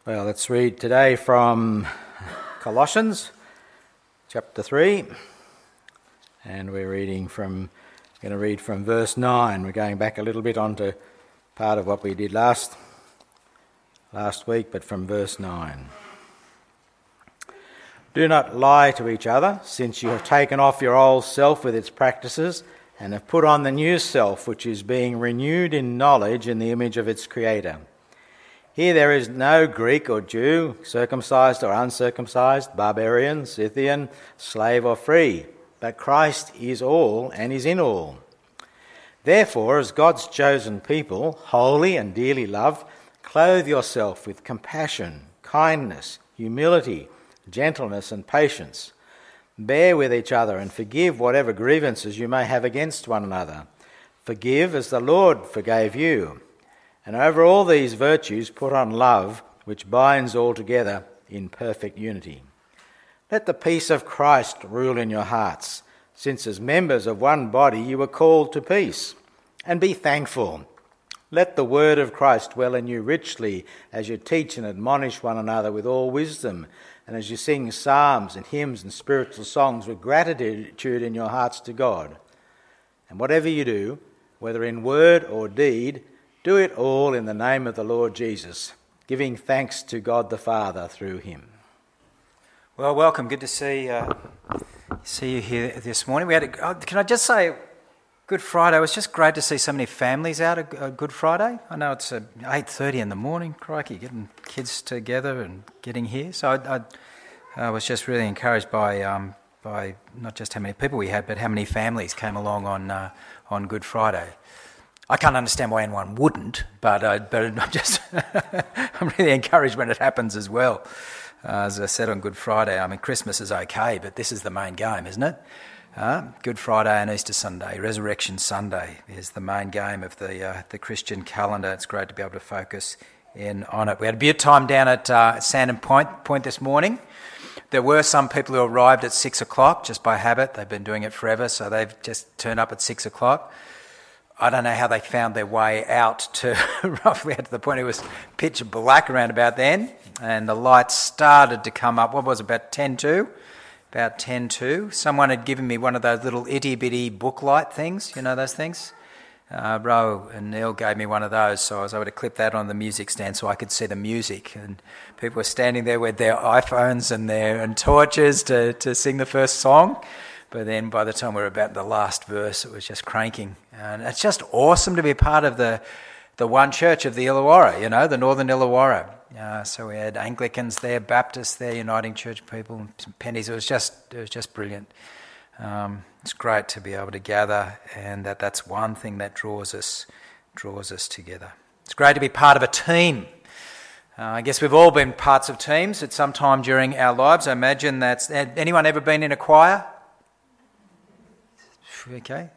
Well, let's read today from Colossians chapter 3, and we're going to read from verse 9. We're going back a little bit onto part of what we did last week, but from verse 9. Do not lie to each other, since you have taken off your old self with its practices and have put on the new self, which is being renewed in knowledge in the image of its Creator. Here there is no Greek or Jew, circumcised or uncircumcised, barbarian, Scythian, slave or free, but Christ is all and is in all. Therefore, as God's chosen people, holy and dearly loved, clothe yourself with compassion, kindness, humility, gentleness and patience. Bear with each other and forgive whatever grievances you may have against one another. Forgive as the Lord forgave you. And over all these virtues put on love, which binds all together in perfect unity. Let the peace of Christ rule in your hearts, since as members of one body you were called to peace. And be thankful. Let the word of Christ dwell in you richly as you teach and admonish one another with all wisdom, and as you sing psalms and hymns and spiritual songs with gratitude in your hearts to God. And whatever you do, whether in word or deed, do it all in the name of the Lord Jesus, giving thanks to God the Father through him. Well, welcome. Good to see you here this morning. Can I just say, Good Friday. It was just great to see so many families out at Good Friday. I know it's 8:30 in the morning. Crikey, getting kids together and getting here. So I was just really encouraged by not just how many people we had, but how many families came along on Good Friday. I can't understand why anyone wouldn't, but I'm just I'm really encouraged when it happens as well. As I said on Good Friday, I mean, Christmas is okay, but this is the main game, isn't it? Good Friday and Easter Sunday, Resurrection Sunday is the main game of the Christian calendar. It's great to be able to focus in on it. We had a bit of time down at Sandon Point this morning. There were some people who arrived at 6 o'clock just by habit. They've been doing it forever, so they've just turned up at 6 o'clock. I don't know how they found their way out to roughly to the point it was pitch black around about then, and the lights started to come up. What was it, about 10 to? About 10 to. Someone had given me one of those little itty-bitty book light things, you know those things? Ro and Neil gave me one of those, so I was able to clip that on the music stand so I could see the music. And people were standing there with their iPhones and torches to sing the first song. But then by the time we were about the last verse, it was just cranking. And it's just awesome to be part of the one church of the Illawarra, you know, the Northern Illawarra. So we had Anglicans there, Baptists there, Uniting Church people, some pennies. It was just brilliant. It's great to be able to gather, and that's one thing that draws us together. It's great to be part of a team. I guess we've all been parts of teams at some time during our lives. I imagine that's... Anyone ever been in a choir? Okay.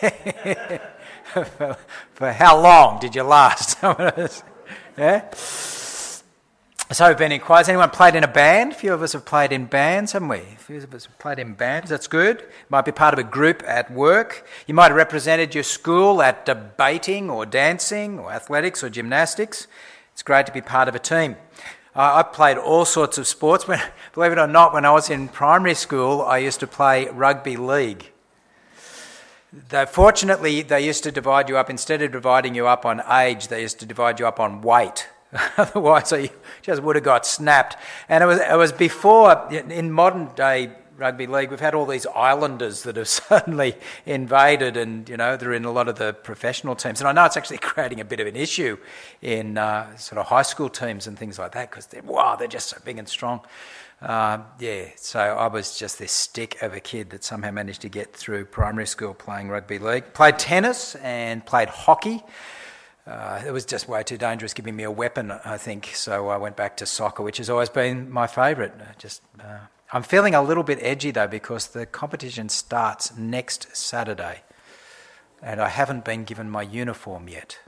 For how long did you last? Yeah. So we've been in choirs. Anyone played in a band? A few of us have played in bands, haven't we? A few of us have played in bands. That's good. Might be part of a group at work. You might have represented your school at debating or dancing or athletics or gymnastics. It's great to be part of a team. I played all sorts of sports. Believe it or not, when I was in primary school, I used to play rugby league. Fortunately, they used to divide you up, instead of dividing you up on age, they used to divide you up on weight. Otherwise, you just would have got snapped. And it was before, in modern day rugby league, we've had all these islanders that have suddenly invaded, and, you know, they're in a lot of the professional teams. And I know it's actually creating a bit of an issue in sort of high school teams and things like that, because they're just so big and strong. So I was just this stick of a kid that somehow managed to get through primary school playing rugby league. Played tennis and played hockey. It was just way too dangerous giving me a weapon, I think, so I went back to soccer, which has always been my favourite. I'm feeling a little bit edgy, though, because the competition starts next Saturday, and I haven't been given my uniform yet.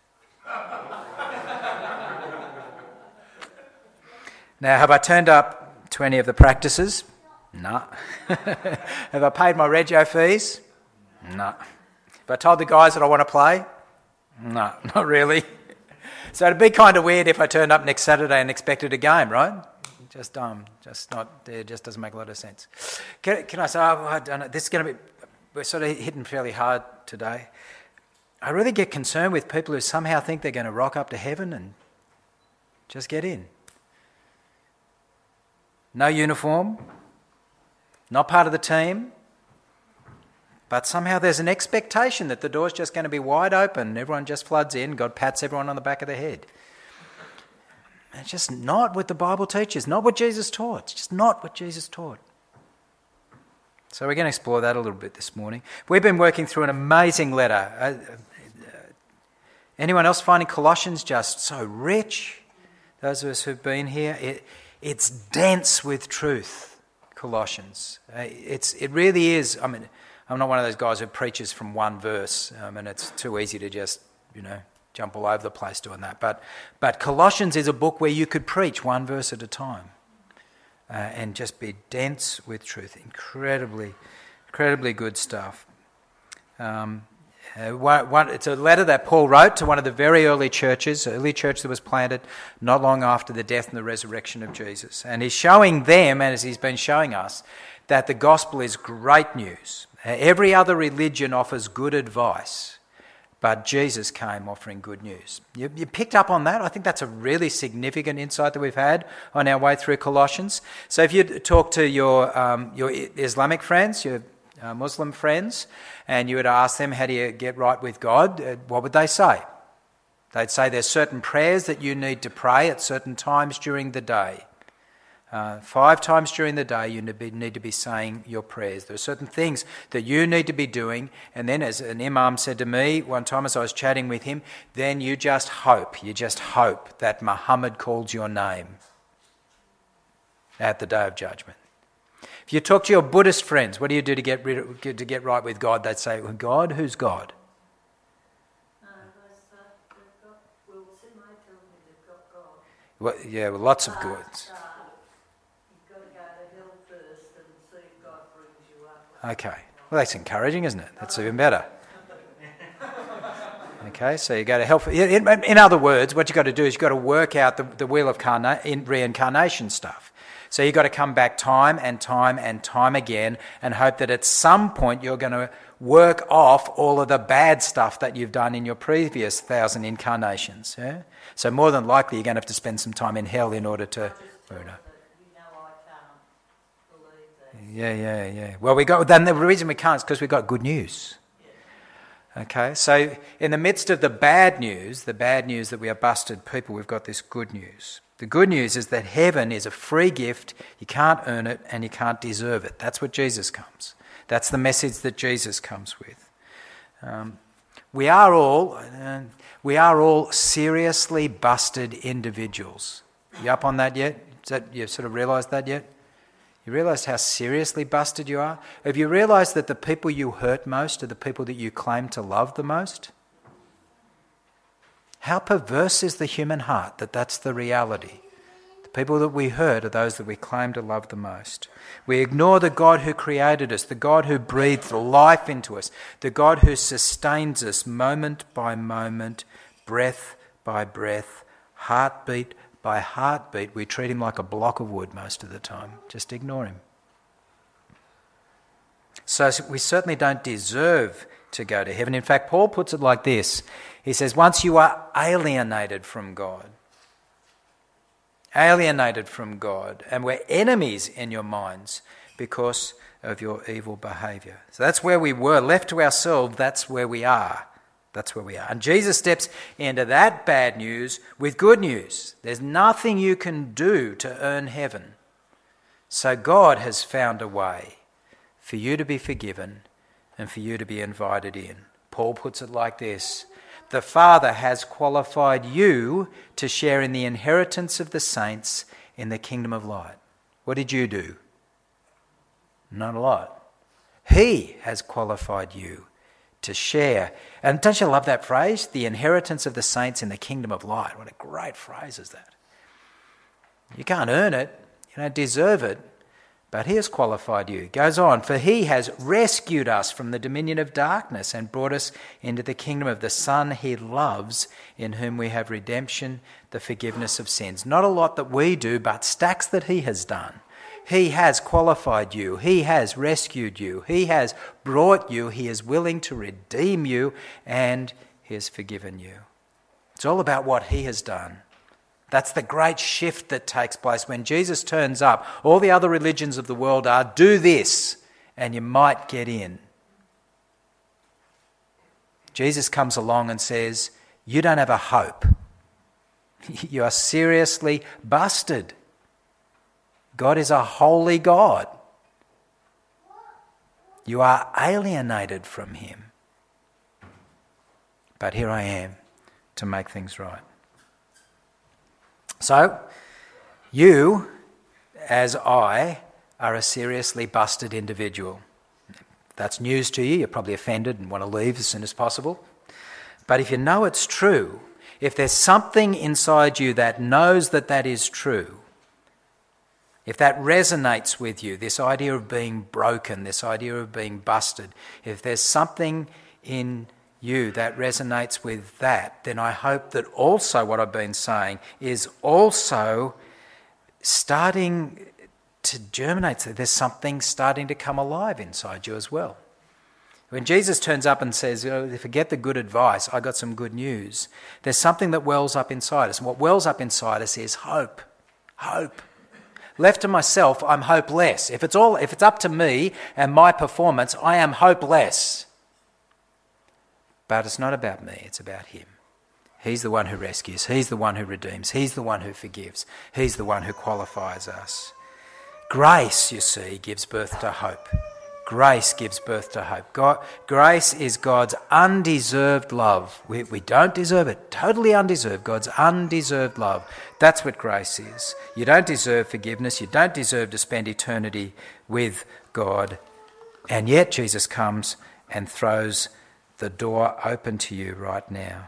Now, have I turned up to any of the practices? No. Have I paid my regio fees? No. Have I told the guys that I want to play? No, not really. So it'd be kind of weird if I turned up next Saturday and expected a game, right? Just not there. Just doesn't make a lot of sense. Can I say, I don't know, this is going to be, we're sort of hitting fairly hard today. I really get concerned with people who somehow think they're going to rock up to heaven and just get in. No uniform, not part of the team, but somehow there's an expectation that the door's just going to be wide open, everyone just floods in, God pats everyone on the back of the head. It's just not what the Bible teaches, not what Jesus taught. It's just not what Jesus taught. So we're going to explore that a little bit this morning. We've been working through an amazing letter. Anyone else finding Colossians just so rich? Those of us who've been here, it's dense with truth, Colossians. It really is. I mean, I'm not one of those guys who preaches from one verse, and it's too easy to just, jump all over the place doing that. But Colossians is a book where you could preach one verse at a time and just be dense with truth. Incredibly good stuff. It's a letter that Paul wrote to one of the very early churches, an early church that was planted not long after the death and the resurrection of Jesus. And he's showing them, as he's been showing us, that the gospel is great news. Every other religion offers good advice, but Jesus came offering good news. You picked up on that? I think that's a really significant insight that we've had on our way through Colossians. So if you talk to your Islamic friends, your Muslim friends, and you would ask them, how do you get right with God? What would they say? They'd say there's certain prayers that you need to pray at certain times during the day. 5 times during the day you need to be saying your prayers. There are certain things that you need to be doing, and then as an imam said to me one time as I was chatting with him, then you just hope that Muhammad calls your name at the Day of Judgment. If you talk to your Buddhist friends, what do you do to get right with God? They'd say, well, God? Who's God? Well, yeah, well, lots of goods. You've got to go to hell first and see if God brings you up. Okay, well, that's encouraging, isn't it? That's even better. Okay, so you go to hell. In other words, what you've got to do is you've got to work out the wheel of reincarnation stuff. So you've got to come back time and time again and hope that at some point you're going to work off all of the bad stuff that you've done in your previous 1,000 incarnations. Yeah? So more than likely you're going to have to spend some time in hell in order to... Yeah. Well, the reason we can't is because we've got good news. Okay, so in the midst of the bad news that we are busted people, we've got this good news. The good news is that heaven is a free gift. You can't earn it and you can't deserve it. That's what Jesus comes. That's the message that Jesus comes with. We are all seriously busted individuals. You up on that yet? You sort of realised that yet? You realised how seriously busted you are? Have you realised that the people you hurt most are the people that you claim to love the most? How perverse is the human heart that that's the reality? The people that we hurt are those that we claim to love the most. We ignore the God who created us, the God who breathed life into us, the God who sustains us moment by moment, breath by breath, heartbeat by heartbeat. We treat him like a block of wood most of the time. Just ignore him. So we certainly don't deserve to go to heaven. In fact, Paul puts it like this. He says, once you are alienated from God, and we're enemies in your minds because of your evil behaviour. So that's where we were. Left to ourselves, that's where we are. And Jesus steps into that bad news with good news. There's nothing you can do to earn heaven. So God has found a way for you to be forgiven and for you to be invited in. Paul puts it like this. The Father has qualified you to share in the inheritance of the saints in the kingdom of light. What did you do? Not a lot. He has qualified you to share. And don't you love that phrase? The inheritance of the saints in the kingdom of light. What a great phrase is that. You can't earn it. You don't deserve it. but he has qualified you. It goes on, for he has rescued us from the dominion of darkness and brought us into the kingdom of the Son he loves, in whom we have redemption, the forgiveness of sins. Not a lot that we do, but stacks that he has done. He has qualified you. He has rescued you. He has brought you. He is willing to redeem you, and he has forgiven you. It's all about what he has done. That's the great shift that takes place when Jesus turns up. All the other religions of the world are, do this and you might get in. Jesus comes along and says, you don't have a hope. You are seriously busted. God is a holy God. You are alienated from him. But here I am to make things right. So, you, as I, are a seriously busted individual. If that's news to you, you're probably offended and want to leave as soon as possible. But if you know it's true, if there's something inside you that knows that that is true, if that resonates with you, this idea of being broken, this idea of being busted, if there's something in you that resonates with that, then I hope that also what I've been saying is also starting to germinate. There's something starting to come alive inside you as well. When Jesus turns up and says, forget the good advice, I got some good news, there's something that wells up inside us. And what wells up inside us is hope. Hope. Left to myself, I'm hopeless. If it's up to me and my performance, I am hopeless. But it's not about me, it's about him. He's the one who rescues. He's the one who redeems. He's the one who forgives. He's the one who qualifies us. Grace, you see, gives birth to hope. Grace gives birth to hope. Grace is God's undeserved love. We don't deserve it. Totally undeserved. God's undeserved love. That's what grace is. You don't deserve forgiveness. You don't deserve to spend eternity with God. And yet Jesus comes and throws the door open to you right now.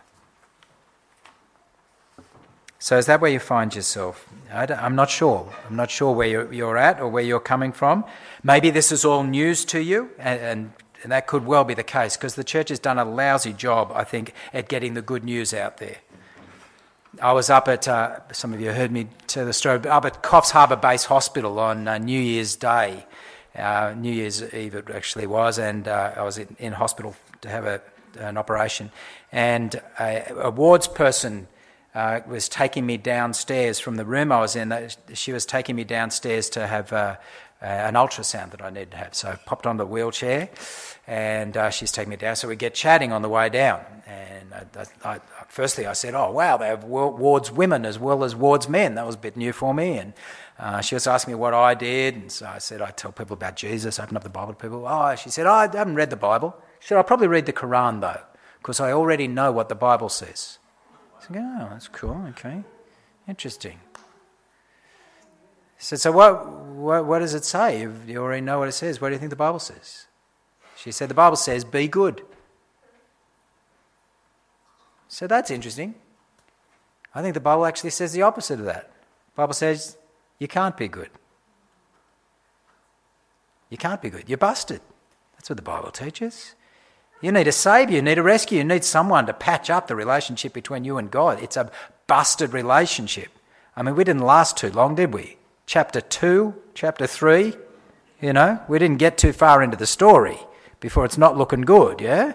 So is that where you find yourself? I'm not sure. I'm not sure where you're at or where you're coming from. Maybe this is all news to you, and that could well be the case, because the church has done a lousy job, I think, at getting the good news out there. I was up at, some of you heard me tell the story, up at Coffs Harbour Base Hospital on New Year's Day. New Year's Eve it actually was, and I was in hospital to have an operation, and a wards person was taking me downstairs from the room I was in. She was taking me downstairs to have an ultrasound that I needed to have. So I popped on the wheelchair, and she's taking me down. So we get chatting on the way down. And firstly I said, oh wow, they have wards women as well as wards men. That was a bit new for me. And she was asking me what I did. And so I said, I tell people about Jesus, open up the Bible to people. Oh, she said, I haven't read the Bible. She said, I'll probably read the Quran though, because I already know what the Bible says. I said, oh, that's cool, okay, interesting. She said, so what does it say? You already know what it says. What do you think the Bible says? She said, the Bible says, be good. So that's interesting. I think the Bible actually says the opposite of that. The Bible says, you can't be good. You can't be good. You're busted. That's what the Bible teaches. You need a saviour, you need a rescue, you need someone to patch up the relationship between you and God. It's a busted relationship. I mean, we didn't last too long, did we? Chapter 2, chapter 3, we didn't get too far into the story before it's not looking good, yeah?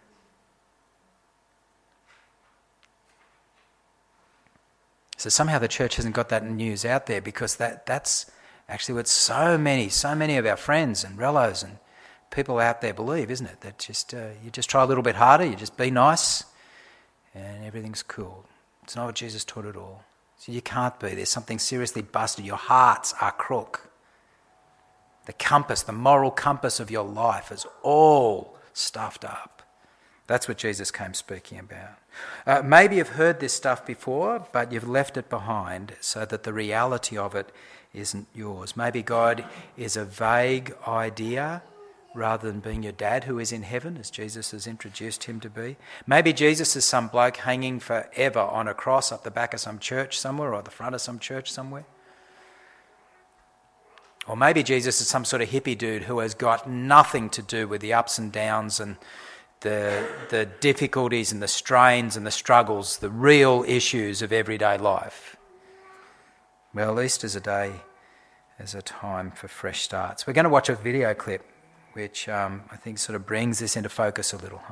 So somehow the church hasn't got that news out there, because that's actually what so many of our friends and relos and people out there believe, isn't it? That just you just try a little bit harder, you just be nice, and everything's cool. It's not what Jesus taught at all. So you can't be. There's something seriously busted. Your hearts are crook. The compass, the moral compass of your life is all stuffed up. That's what Jesus came speaking about. Maybe you've heard this stuff before, but you've left it behind so that the reality of it isn't yours. Maybe God is a vague idea rather than being your dad who is in heaven, as Jesus has introduced him to be. Maybe Jesus is some bloke hanging forever on a cross up the back of some church somewhere, or the front of some church somewhere. Or maybe Jesus is some sort of hippie dude who has got nothing to do with the ups and downs and the difficulties and the strains and the struggles, the real issues of everyday life. Well, Easter's a day, is a time for fresh starts. We're going to watch a video clip which I think sort of brings this into focus a little.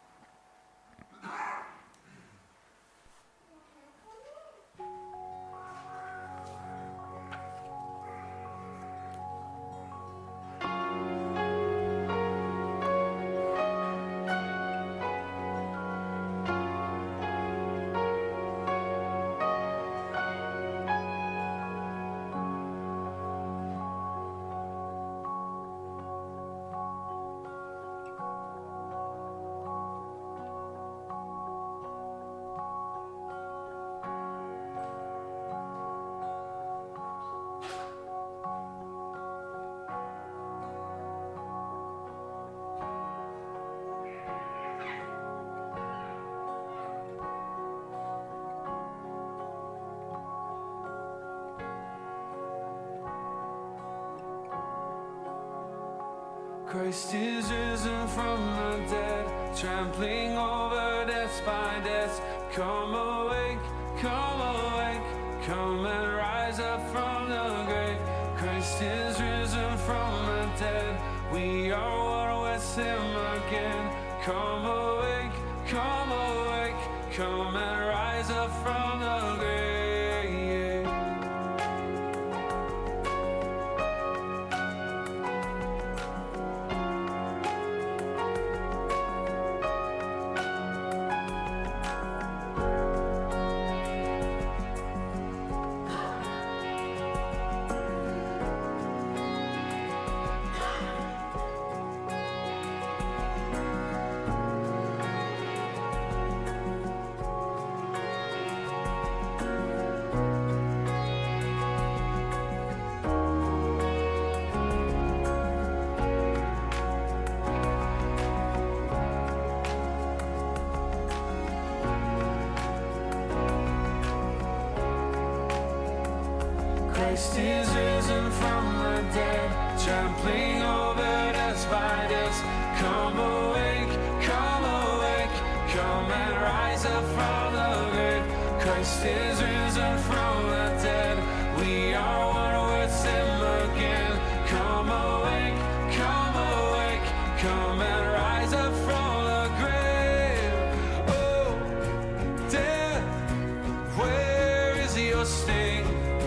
Christ is risen from the dead, trampling over death by death. Come awake, come awake, come and rise up from the grave. Christ is risen from the dead, we are one with him again. Come awake, come awake, come and rise up from the grave. Christ is risen from the dead, trampling over death by death. Come awake, come awake, come and rise up from the grave. Christ is risen from the dead, we are one with him again. Come awake, come awake, come and rise up from the grave. Oh, death, where is your sting?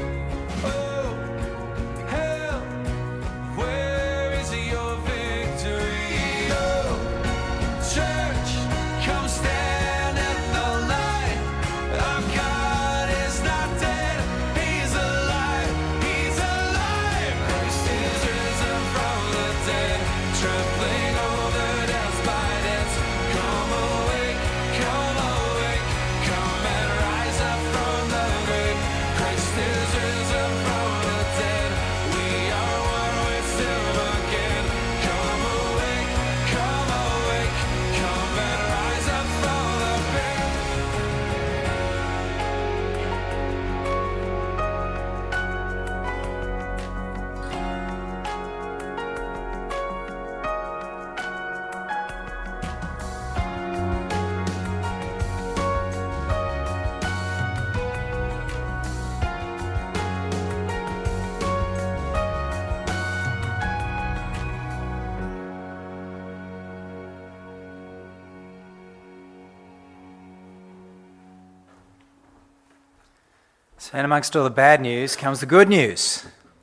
And amongst all the bad news comes the good news.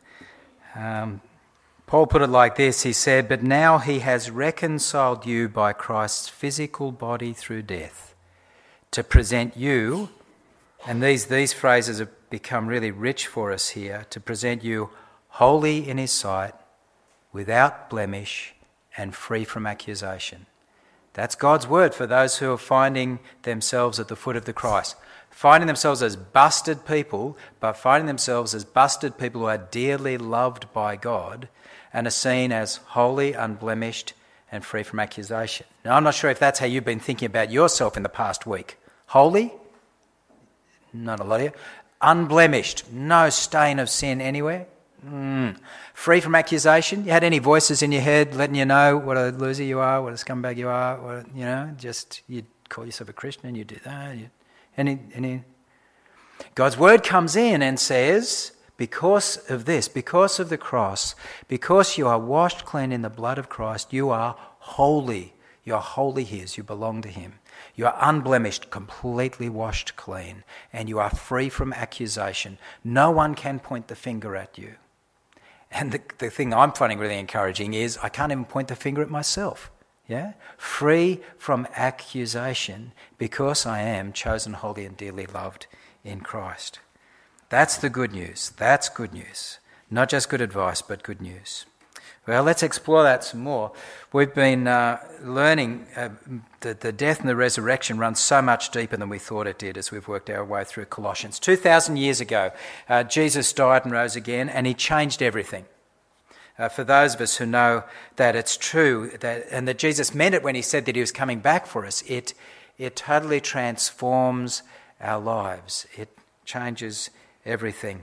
Paul put it like this, he said, "But now he has reconciled you by Christ's physical body through death, to present you," and these phrases have become really rich for us here, "to present you holy in his sight, without blemish and free from accusation." That's God's word for those who are finding themselves at the foot of the cross. Finding themselves as busted people, but finding themselves as busted people who are dearly loved by God and are seen as holy, unblemished, and free from accusation. Now, I'm not sure if that's how you've been thinking about yourself in the past week. Holy? Not a lot of you. Unblemished. No stain of sin anywhere. Free from accusation. You had any voices in your head letting you know what a loser you are, what a scumbag you are, just you'd call yourself a Christian and you do that. Any? God's word comes in and says, because of this, because of the cross, because you are washed clean in the blood of Christ, you are holy. You are wholly his. You belong to him. You are unblemished, completely washed clean, and you are free from accusation. No one can point the finger at you. And the thing I'm finding really encouraging is I can't even point the finger at myself. Yeah? Free from accusation because I am chosen, holy and dearly loved in Christ. That's the good news. That's good news. Not just good advice, but good news. Well, let's explore that some more. We've been learning that the death and the resurrection runs so much deeper than we thought it did as we've worked our way through Colossians. 2,000 years ago, Jesus died and rose again, and he changed everything. For those of us who know that it's true, and that Jesus meant it when he said that he was coming back for us, it totally transforms our lives. It changes everything.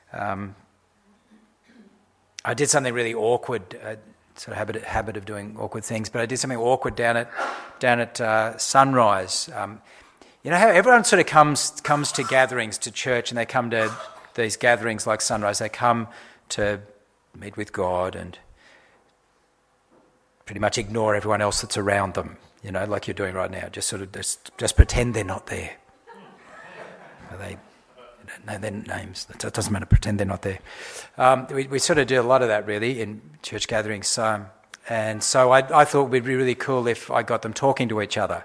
I did something really awkward, sort of habit of doing awkward things, but I did something awkward down at Sunrise. You know how everyone sort of comes to gatherings, to church, and they come to these gatherings like Sunrise. They come to meet with God and pretty much ignore everyone else that's around them, like you're doing right now. Just sort of just pretend they're not there. They know their names. It doesn't matter, pretend they're not there. We sort of do a lot of that, really, in church gatherings. And so I thought it would be really cool if I got them talking to each other.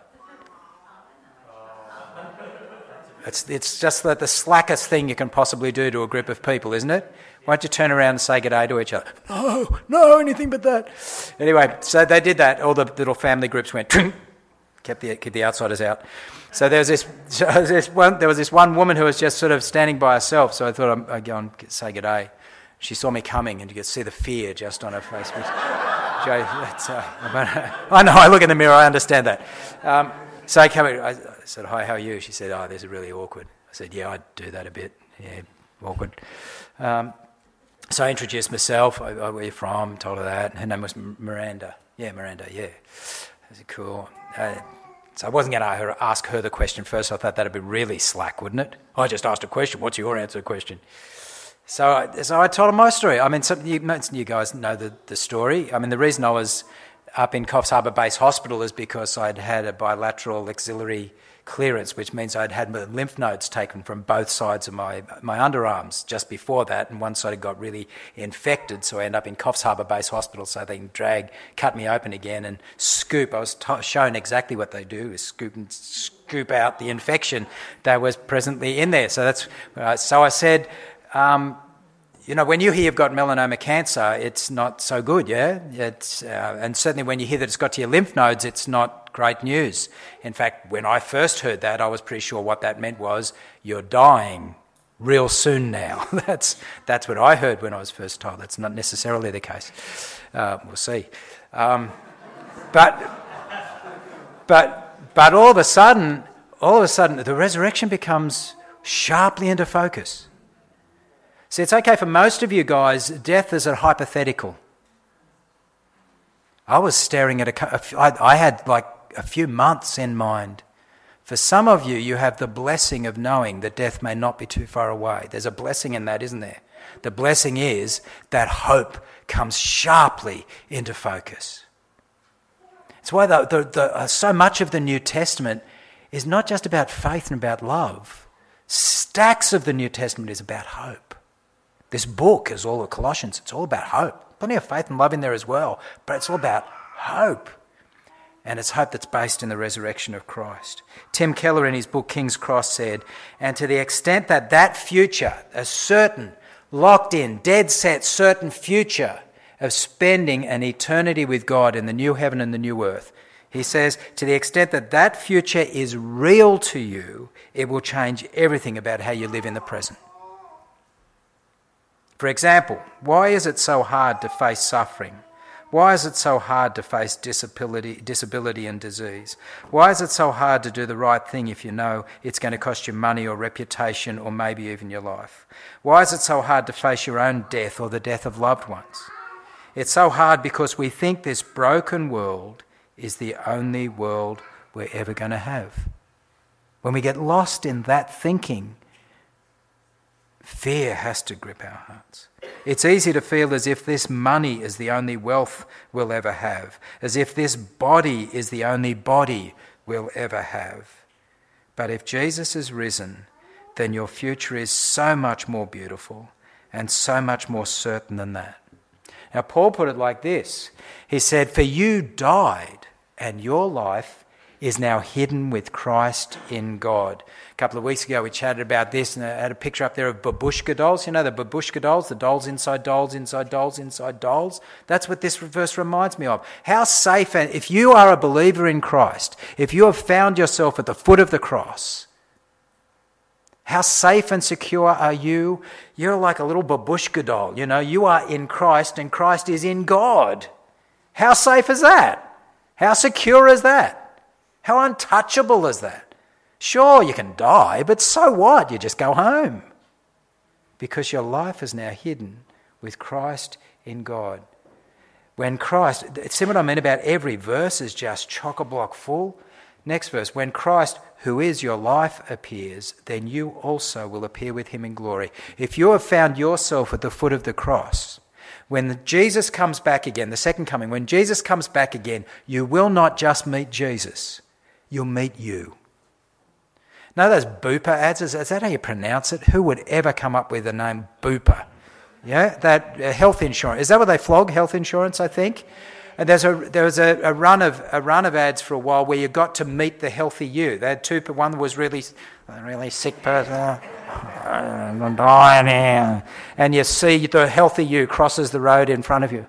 It's just the slackest thing you can possibly do to a group of people, isn't it? Why don't you turn around and say good day to each other? No, anything but that. Anyway, so they did that. All the little family groups went, kept the outsiders out. So there was this one woman who was just sort of standing by herself. So I thought I'd go and say good day. She saw me coming, and you could see the fear just on her face. I know. I look in the mirror. I understand that. So I said, "Hi, how are you?" She said, "Oh, this is really awkward." I said, "Yeah, I do that a bit. Yeah, awkward." So I introduced myself. Where are you from? Told her that. Her name was Miranda. Yeah, Miranda. Yeah. I said, "Cool." So I wasn't going to ask her the question first. I thought that'd be really slack, wouldn't it? I just asked a question. What's your answer to the question? So I told her my story. I mean, you guys know the story. I mean, the reason I was up in Coffs Harbour Base Hospital is because I'd had a bilateral axillary clearance, which means I'd had my lymph nodes taken from both sides of my underarms just before that, and one side had got really infected, so I ended up in Coffs Harbour Base Hospital so they can cut me open again and scoop. I was shown exactly what they do, is scoop out the infection that was presently in there. So so I said, when you hear you've got melanoma cancer, it's not so good, yeah? And certainly when you hear that it's got to your lymph nodes, it's not great news. In fact, when I first heard that, I was pretty sure what that meant was, you're dying real soon now. That's what I heard when I was first told. That's not necessarily the case. We'll see. But all of a sudden, the resurrection becomes sharply into focus. See, it's okay for most of you guys, death is a hypothetical. I was staring at I had like a few months in mind. For some of you, you have the blessing of knowing that death may not be too far away. There's a blessing in that, isn't there? The blessing is that hope comes sharply into focus. It's why so much of the New Testament is not just about faith and about love. Stacks of the New Testament is about hope. This book is all of Colossians. It's all about hope. Plenty of faith and love in there as well, but it's all about hope. And it's hope that's based in the resurrection of Christ. Tim Keller in his book King's Cross said, and to the extent that future, a certain, locked in, dead set, certain future of spending an eternity with God in the new heaven and the new earth, he says, to the extent that future is real to you, it will change everything about how you live in the present. For example, why is it so hard to face suffering? Why is it so hard to face disability and disease? Why is it so hard to do the right thing if you know it's going to cost you money or reputation or maybe even your life? Why is it so hard to face your own death or the death of loved ones? It's so hard because we think this broken world is the only world we're ever going to have. When we get lost in that thinking, fear has to grip our hearts. It's easy to feel as if this money is the only wealth we'll ever have, as if this body is the only body we'll ever have. But if Jesus is risen, then your future is so much more beautiful and so much more certain than that. Now, Paul put it like this. He said, "For you died, and your life is now hidden with Christ in God." A couple of weeks ago we chatted about this, and I had a picture up there of babushka dolls. You know the babushka dolls, the dolls inside dolls, inside dolls, inside dolls? That's what this verse reminds me of. How safe, and if you are a believer in Christ, if you have found yourself at the foot of the cross, how safe and secure are you? You're like a little babushka doll. You know, you are in Christ and Christ is in God. How safe is that? How secure is that? How untouchable is that? Sure, you can die, but so what? You just go home. Because your life is now hidden with Christ in God. When Christ, see what I mean about every verse is just chock-a-block full? Next verse, when Christ, who is your life, appears, then you also will appear with him in glory. If you have found yourself at the foot of the cross, when Jesus comes back again, the second coming, when Jesus comes back again, you will not just meet Jesus, you'll meet you. Know those Bupa ads? Is that how you pronounce it? Who would ever come up with the name Bupa? Yeah, that health insurance. Is that what they flog? Health insurance, I think. And there was a run of ads for a while where you got to meet the healthy you. They had two. One was really sick person. I'm dying here, and you see the healthy you crosses the road in front of you.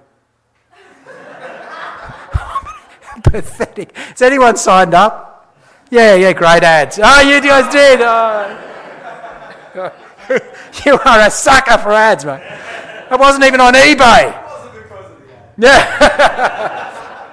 Pathetic. Has anyone signed up? Yeah, great ads. Oh, you guys did. Oh. You are a sucker for ads, mate. It wasn't even on eBay. Yeah.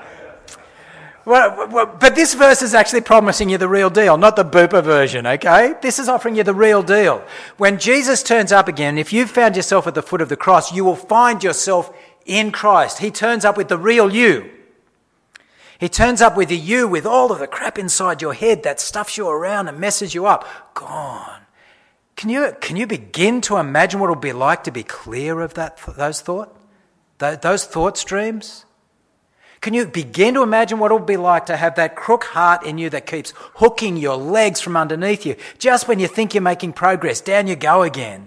But this verse is actually promising you the real deal, not the Bupa version, okay? This is offering you the real deal. When Jesus turns up again, if you've found yourself at the foot of the cross, you will find yourself in Christ. He turns up with the real you. He turns up with the you with all of the crap inside your head that stuffs you around and messes you up. Gone. Can you begin to imagine what it will be like to be clear of those thought streams? Can you begin to imagine what it will be like to have that crook heart in you that keeps hooking your legs from underneath you? Just when you think you're making progress, down you go again.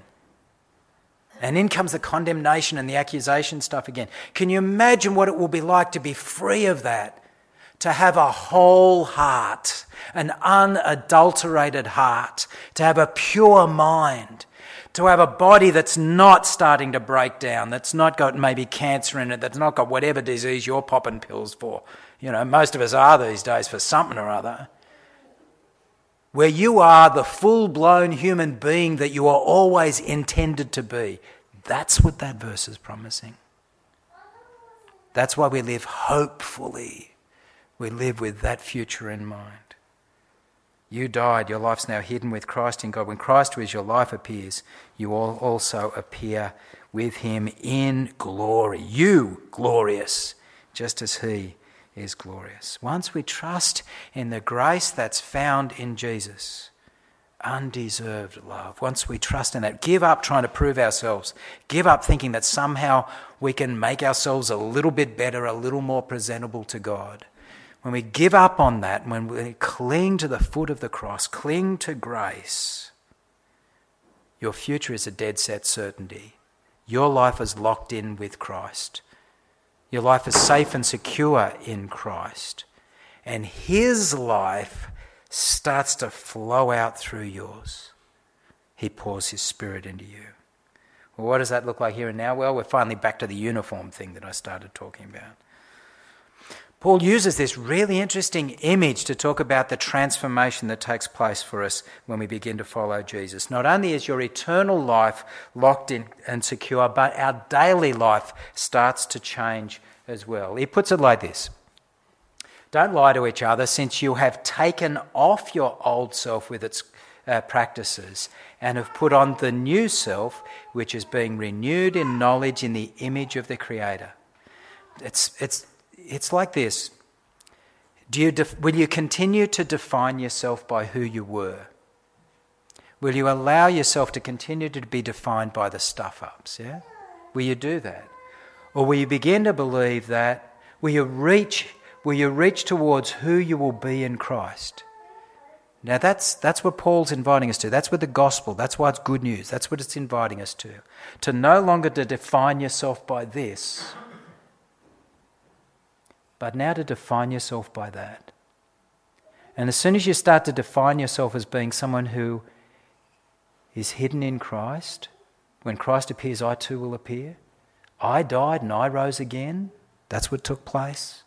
And in comes the condemnation and the accusation stuff again. Can you imagine what it will be like to be free of that? To have a whole heart, an unadulterated heart, to have a pure mind, to have a body that's not starting to break down, that's not got maybe cancer in it, that's not got whatever disease you're popping pills for. You know, most of us are these days for something or other. Where you are the full-blown human being that you are always intended to be. That's what that verse is promising. That's why we live hopefully. We live with that future in mind. You died, your life's now hidden with Christ in God. When Christ, who is your life, appears, you will also appear with him in glory. You glorious, just as he is glorious. Once we trust in the grace that's found in Jesus, undeserved love, once we trust in that, give up trying to prove ourselves, give up thinking that somehow we can make ourselves a little bit better, a little more presentable to God. When we give up on that, when we cling to the foot of the cross, cling to grace, your future is a dead set certainty. Your life is locked in with Christ. Your life is safe and secure in Christ. And his life starts to flow out through yours. He pours his Spirit into you. Well, what does that look like here and now? Well, we're finally back to the uniform thing that I started talking about. Paul uses this really interesting image to talk about the transformation that takes place for us when we begin to follow Jesus. Not only is your eternal life locked in and secure, but our daily life starts to change as well. He puts it like this: don't lie to each other, since you have taken off your old self with its practices and have put on the new self, which is being renewed in knowledge in the image of the Creator. It's like this. Will you continue to define yourself by who you were? Will you allow yourself to continue to be defined by the stuff-ups? Yeah? Will you do that? Or will you begin to believe that? Will you reach towards who you will be in Christ? Now that's what Paul's inviting us to. That's what the gospel, that's why it's good news. That's what it's inviting us to. To no longer to define yourself by this, but now to define yourself by that. And as soon as you start to define yourself as being someone who is hidden in Christ, when Christ appears, I too will appear. I died and I rose again. That's what took place.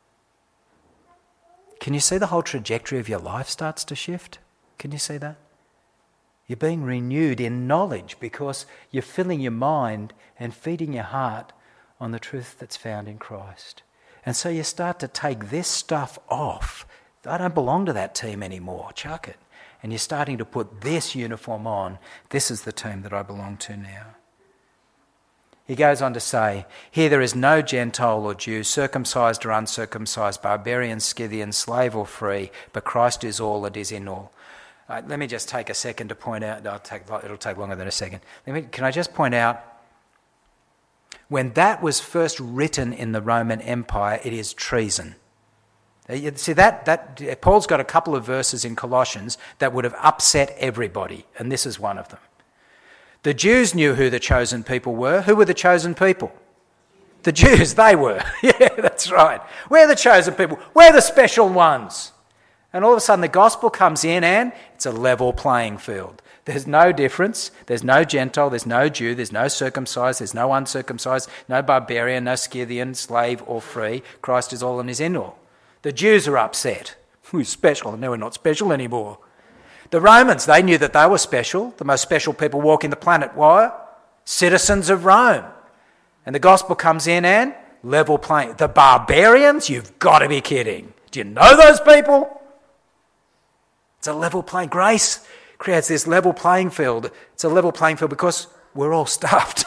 Can you see the whole trajectory of your life starts to shift? Can you see that? You're being renewed in knowledge because you're filling your mind and feeding your heart on the truth that's found in Christ. And so you start to take this stuff off. I don't belong to that team anymore. Chuck it. And you're starting to put this uniform on. This is the team that I belong to now. He goes on to say, here there is no Gentile or Jew, circumcised or uncircumcised, barbarian, Scythian, slave or free, but Christ is all and is in all. Let me just take a second to point out, it'll take longer than a second. Can I just point out, when that was first written in the Roman Empire, it is treason. You see, that Paul's got a couple of verses in Colossians that would have upset everybody, and this is one of them. The Jews knew who the chosen people were. Who were the chosen people? The Jews, they were. Yeah, that's right. We're the chosen people. We're the special ones. And all of a sudden the gospel comes in and it's a level playing field. There's no difference. There's no Gentile, there's no Jew, there's no circumcised, there's no uncircumcised, no barbarian, no Scythian, slave or free. Christ is all and is in all. The Jews are upset. We're special, and now we're not special anymore. The Romans, they knew that they were special. The most special people walking the planet were citizens of Rome. And the gospel comes in and level playing. The barbarians, you've got to be kidding. Do you know those people? It's a level playing. Grace creates this level playing field. It's a level playing field because we're all stuffed.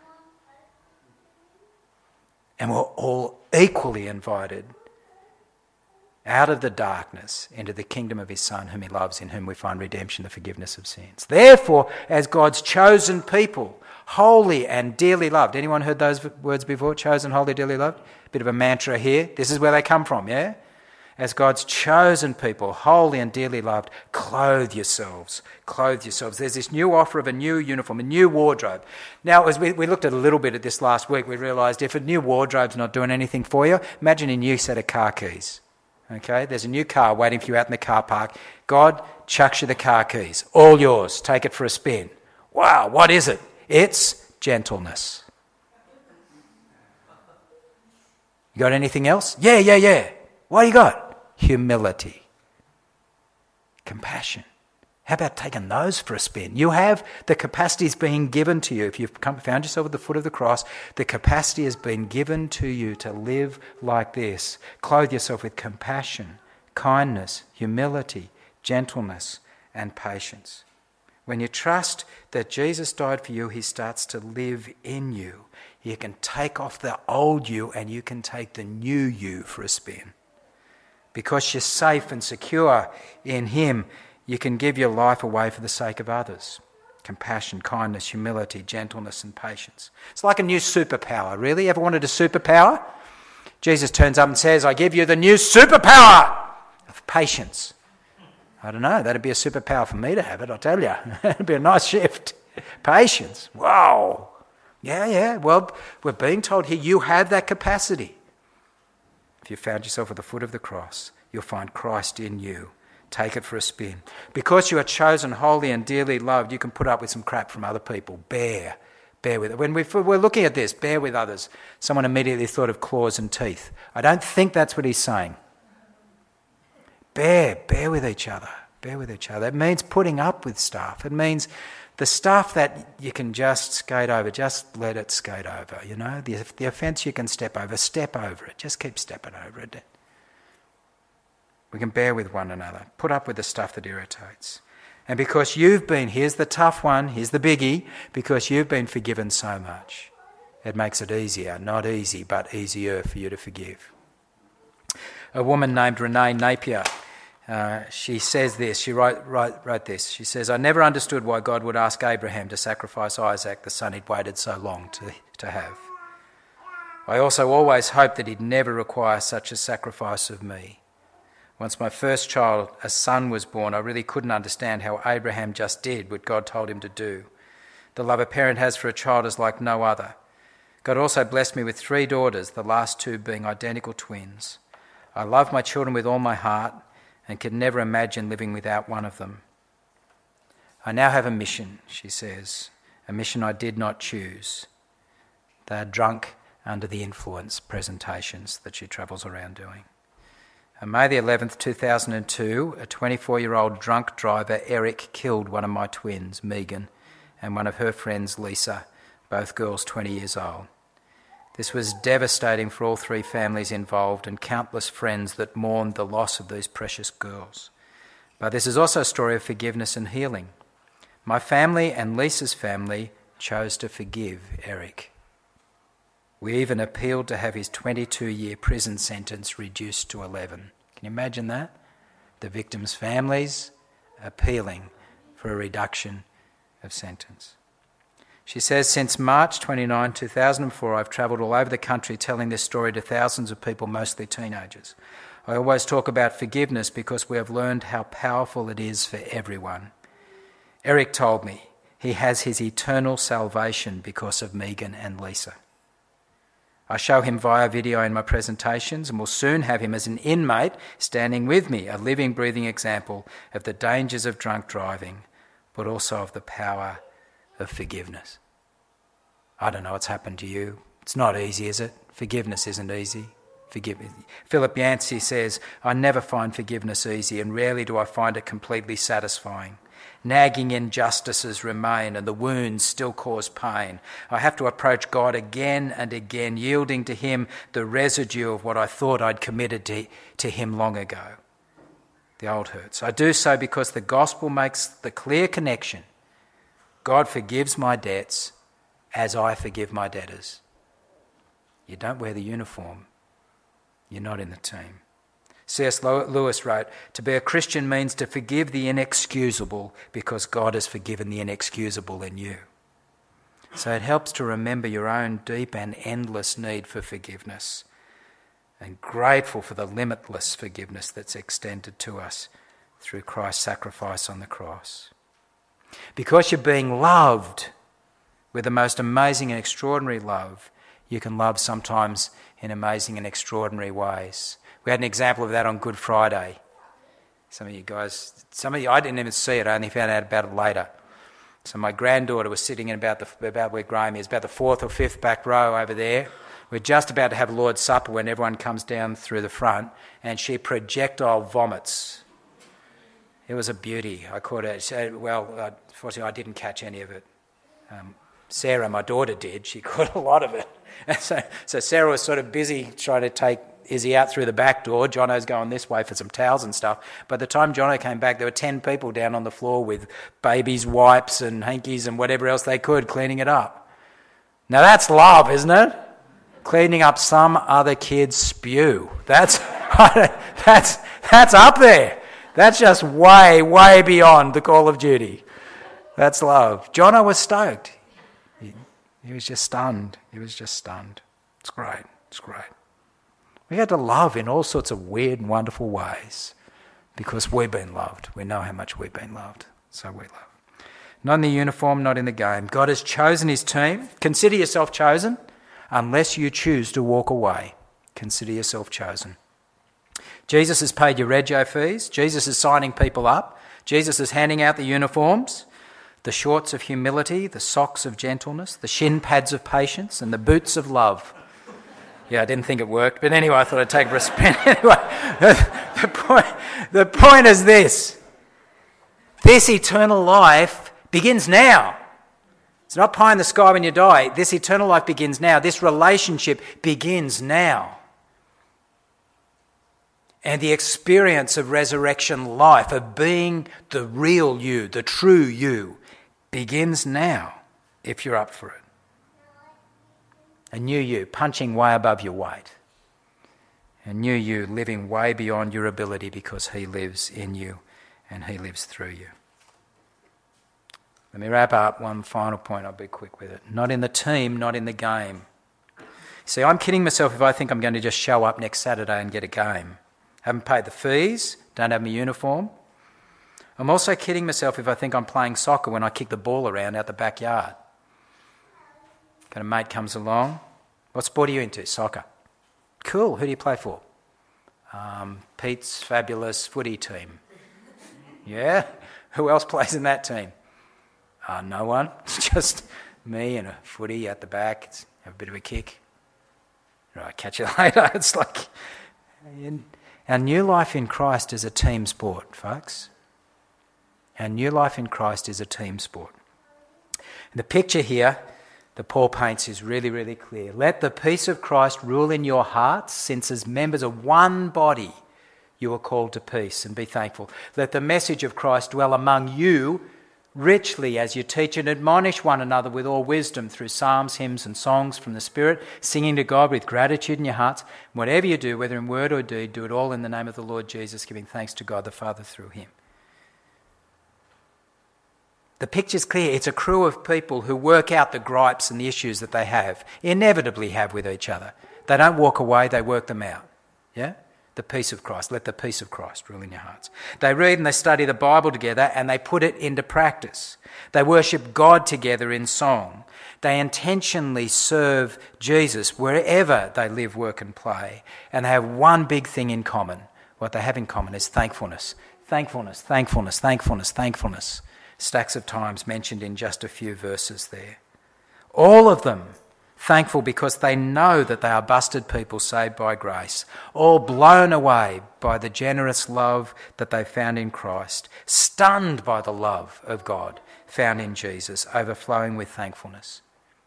And we're all equally invited out of the darkness into the kingdom of his Son, whom he loves, in whom we find redemption, the forgiveness of sins. Therefore, as God's chosen people, holy and dearly loved. Anyone heard those words before? Chosen, holy, dearly loved? Bit of a mantra here. This is where they come from, yeah? As God's chosen people, holy and dearly loved, clothe yourselves. Clothe yourselves. There's this new offer of a new uniform, a new wardrobe. Now, as we looked at a little bit at this last week, we realised if a new wardrobe's not doing anything for you, imagine a new set of car keys. Okay, there's a new car waiting for you out in the car park. God chucks you the car keys. All yours. Take it for a spin. Wow, what is it? It's gentleness. You got anything else? Yeah. What do you got? Humility. Compassion. How about taking those for a spin? You have the capacities being given to you. If you've found yourself at the foot of the cross, the capacity has been given to you to live like this. Clothe yourself with compassion, kindness, humility, gentleness, and patience. When you trust that Jesus died for you, he starts to live in you. You can take off the old you and you can take the new you for a spin. Because you're safe and secure in him, you can give your life away for the sake of others. Compassion, kindness, humility, gentleness, and patience. It's like a new superpower, really. Ever wanted a superpower? Jesus turns up and says, I give you the new superpower of patience. I don't know, that'd be a superpower for me to have it, I'll tell you. It'd be a nice shift. Patience. Wow. Yeah. Well, we're being told here you have that capacity. If you found yourself at the foot of the cross, you'll find Christ in you. Take it for a spin. Because you are chosen, holy and dearly loved, you can put up with some crap from other people. Bear bear with it. When we're looking at this, bear with others, someone immediately thought of claws and teeth. I don't think that's what he's saying. Bear with each other. Bear with each other. It means putting up with stuff. It means the stuff that you can just skate over, just let it skate over, you know. The offence you can step over it. Just keep stepping over it. We can bear with one another. Put up with the stuff that irritates. And because you've been, here's the tough one, here's the biggie, because you've been forgiven so much, it makes it easier, not easy, but easier for you to forgive. A woman named Renee Napier, she says this, she wrote this. She says, I never understood why God would ask Abraham to sacrifice Isaac, the son he'd waited so long to have. I also always hoped that he'd never require such a sacrifice of me. Once my first child, a son, was born, I really couldn't understand how Abraham just did what God told him to do. The love a parent has for a child is like no other. God also blessed me with 3 daughters, the last 2 being identical twins. I love my children with all my heart and could never imagine living without one of them. I now have a mission, she says, a mission I did not choose. They are drunk under the influence presentations that she travels around doing. On May the 11th, 2002, a 24-year-old drunk driver, Eric, killed one of my twins, Megan, and one of her friends, Lisa, both girls 20 years old. This was devastating for all 3 families involved and countless friends that mourned the loss of these precious girls. But this is also a story of forgiveness and healing. My family and Lisa's family chose to forgive Eric. We even appealed to have his 22-year prison sentence reduced to 11. Can you imagine that? The victims' families appealing for a reduction of sentence. She says, since March 29, 2004, I've travelled all over the country telling this story to thousands of people, mostly teenagers. I always talk about forgiveness because we have learned how powerful it is for everyone. Eric told me he has his eternal salvation because of Megan and Lisa. I show him via video in my presentations and will soon have him as an inmate standing with me, a living, breathing example of the dangers of drunk driving, but also of the power of forgiveness. I don't know what's happened to you. It's not easy, is it? Forgiveness isn't easy. Philip Yancey says, I never find forgiveness easy, and rarely do I find it completely satisfying. Nagging injustices remain and the wounds still cause pain. I have to approach God again and again, yielding to him the residue of what I thought I'd committed to him long ago. The old hurts. I do so because the gospel makes the clear connection. God forgives my debts as I forgive my debtors. You don't wear the uniform. You're not in the team. C.S. Lewis wrote, to be a Christian means to forgive the inexcusable because God has forgiven the inexcusable in you. So it helps to remember your own deep and endless need for forgiveness and grateful for the limitless forgiveness that's extended to us through Christ's sacrifice on the cross. Because you're being loved with the most amazing and extraordinary love, you can love sometimes in amazing and extraordinary ways. We had an example of that on Good Friday. Some of you, I didn't even see it, I only found out about it later. So my granddaughter was sitting in about where Graham is, about the 4th or 5th back row over there. We're just about to have Lord's Supper when everyone comes down through the front, and she projectile vomits. It was a beauty. I caught it. Unfortunately, I didn't catch any of it. Sarah, my daughter, did. She caught a lot of it. And so Sarah was sort of busy trying to take Izzy out through the back door. Jono's going this way for some towels and stuff. By the time Jono came back, there were 10 people down on the floor with babies' wipes and hankies and whatever else they could, cleaning it up. Now that's love, isn't it? Cleaning up some other kid's spew. That's up there. That's just way, way beyond the call of duty. That's love. Jono was stoked. He was just stunned. It's great. We had to love in all sorts of weird and wonderful ways because we've been loved. We know how much we've been loved, so we love. Not in the uniform, not in the game. God has chosen his team. Consider yourself chosen unless you choose to walk away. Consider yourself chosen. Jesus has paid your rego fees. Jesus is signing people up. Jesus is handing out the uniforms. the shorts of humility, the socks of gentleness, the shin pads of patience, and the boots of love. Yeah, I didn't think it worked, but anyway, I thought I'd take a spin. Anyway, the point is this. This eternal life begins now. It's not pie in the sky when you die. This eternal life begins now. This relationship begins now. And the experience of resurrection life, of being the real you, the true you, begins now, if you're up for it. A new you, punching way above your weight. A new you, living way beyond your ability because he lives in you and he lives through you. Let me wrap up. One final point, I'll be quick with it. Not in the team, not in the game. See, I'm kidding myself if I think I'm going to just show up next Saturday and get a game. Haven't paid the fees, don't have my uniform. I'm also kidding myself if I think I'm playing soccer when I kick the ball around out the backyard. Got a mate comes along. What sport are you into? Soccer. Cool. Who do you play for? Pete's fabulous footy team. Yeah? Who else plays in that team? No one. It's just me and a footy at the back. Have a bit of a kick. Right, catch you later. It's like... Our new life in Christ is a team sport, folks. Our new life in Christ is a team sport. And the picture here that Paul paints is really, really clear. Let the peace of Christ rule in your hearts, since as members of one body you are called to peace, and be thankful. Let the message of Christ dwell among you richly as you teach and admonish one another with all wisdom through psalms, hymns and songs from the Spirit, singing to God with gratitude in your hearts. Whatever you do, whether in word or deed, do it all in the name of the Lord Jesus, giving thanks to God the Father through him. The picture's clear. It's a crew of people who work out the gripes and the issues that they inevitably have with each other. They don't walk away, they work them out. Yeah? The peace of Christ. Let the peace of Christ rule in your hearts. They read and they study the Bible together and they put it into practice. They worship God together in song. They intentionally serve Jesus wherever they live, work and play. And they have one big thing in common. What they have in common is thankfulness. Thankfulness, thankfulness, thankfulness, thankfulness. Stacks of times mentioned in just a few verses there. All of them thankful because they know that they are busted people saved by grace, all blown away by the generous love that they found in Christ, stunned by the love of God found in Jesus, overflowing with thankfulness.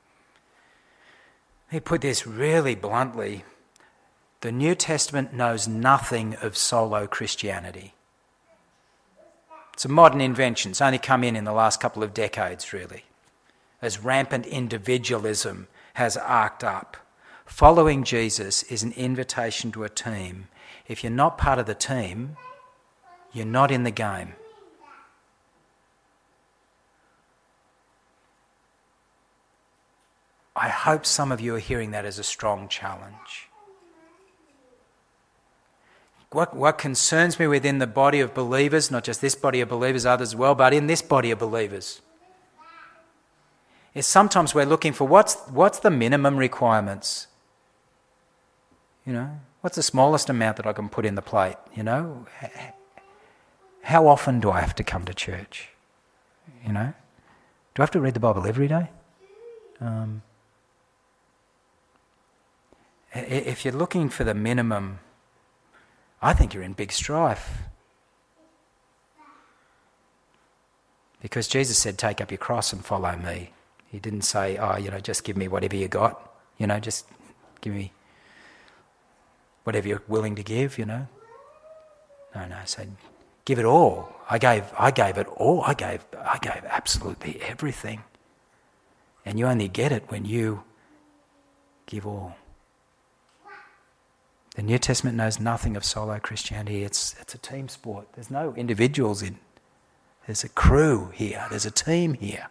He put this really bluntly. The New Testament knows nothing of solo Christianity. It's a modern invention. It's only come in the last couple of decades, really, as rampant individualism has arced up. Following Jesus is an invitation to a team. If you're not part of the team, you're not in the game. I hope some of you are hearing that as a strong challenge. What concerns me within the body of believers, not just this body of believers, others as well, but in this body of believers, is sometimes we're looking for what's the minimum requirements? You know, what's the smallest amount that I can put in the plate? You know, how often do I have to come to church? You know, do I have to read the Bible every day? If you're looking for the minimum, I think you're in big strife. Because Jesus said, take up your cross and follow me. He didn't say, just give me whatever you got. Just give me whatever you're willing to give, No, he said, give it all. I gave it all. I gave absolutely everything. And you only get it when you give all. The New Testament knows nothing of solo Christianity. It's a team sport. There's no individuals in. There's a crew here. There's a team here.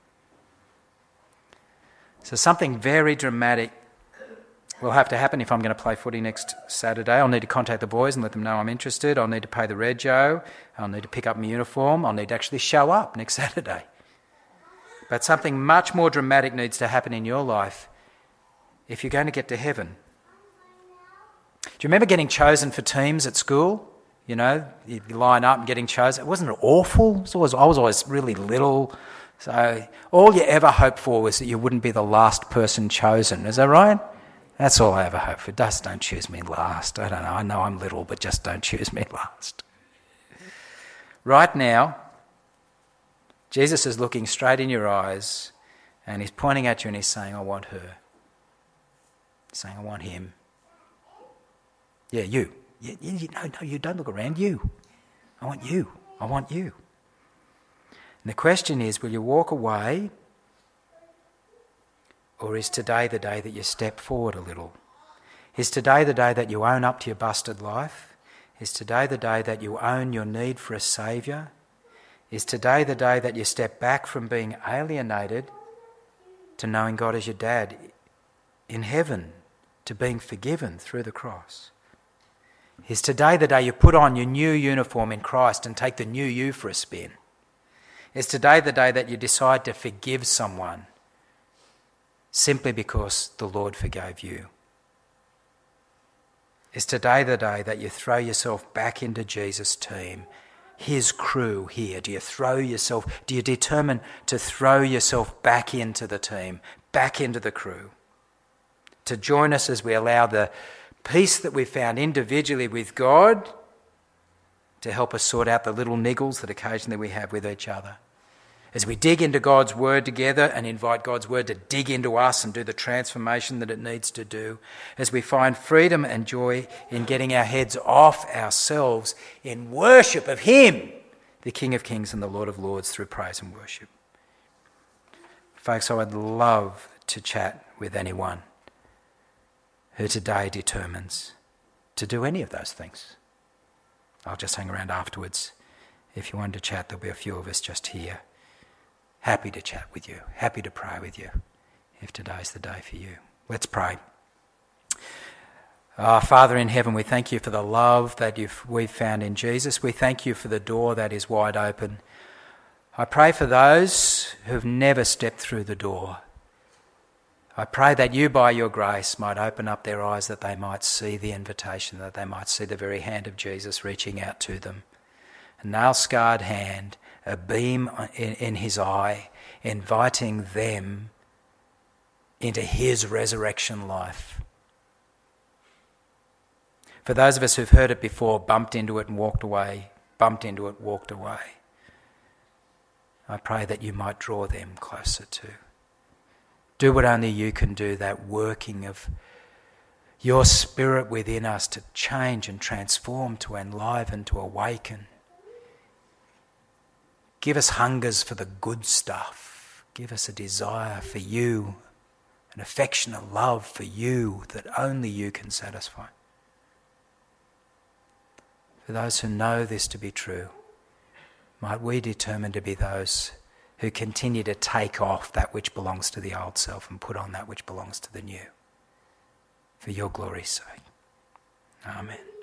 So something very dramatic will have to happen if I'm going to play footy next Saturday. I'll need to contact the boys and let them know I'm interested. I'll need to pay the rego. I'll need to pick up my uniform. I'll need to actually show up next Saturday. But something much more dramatic needs to happen in your life if you're going to get to heaven. Do you remember getting chosen for teams at school? You line up and getting chosen. Wasn't it awful? I was always really little, So all you ever hoped for was that you wouldn't be the last person chosen. Is that right? That's all I ever hope for. Just don't choose me last. I don't know. I know I'm little, but just don't choose me last. Right now, Jesus is looking straight in your eyes and he's pointing at you and he's saying, I want her. He's saying, I want him. Yeah, you. No, you don't look around. You. I want you. I want you. And the question is, will you walk away, or is today the day that you step forward a little? Is today the day that you own up to your busted life? Is today the day that you own your need for a saviour? Is today the day that you step back from being alienated to knowing God as your dad in heaven, to being forgiven through the cross? Is today the day you put on your new uniform in Christ and take the new you for a spin? Is today the day that you decide to forgive someone simply because the Lord forgave you? Is today the day that you throw yourself back into Jesus' team, his crew here? Do you determine to throw yourself back into the team, back into the crew? To join us as we allow the peace that we found individually with God to help us sort out the little niggles that occasionally we have with each other. As we dig into God's word together and invite God's word to dig into us and do the transformation that it needs to do. As we find freedom and joy in getting our heads off ourselves in worship of him, the King of Kings and the Lord of Lords, through praise and worship. Folks, I would love to chat with anyone who today determines to do any of those things. I'll just hang around afterwards. If you want to chat, there'll be a few of us just here. Happy to chat with you, happy to pray with you, if today's the day for you. Let's pray. Father in heaven, we thank you for the love that we've found in Jesus. We thank you for the door that is wide open. I pray for those who've never stepped through the door. I pray that you, by your grace, might open up their eyes, that they might see the invitation, that they might see the very hand of Jesus reaching out to them. A nail-scarred hand, a beam in his eye, inviting them into his resurrection life. For those of us who've heard it before, bumped into it and walked away, bumped into it, walked away, I pray that you might draw them closer to. Do what only you can do, that working of your spirit within us to change and transform, to enliven, to awaken. Give us hungers for the good stuff. Give us a desire for you, an affectionate love for you that only you can satisfy. For those who know this to be true, might we determine to be those who continue to take off that which belongs to the old self and put on that which belongs to the new. For your glory's sake. Amen.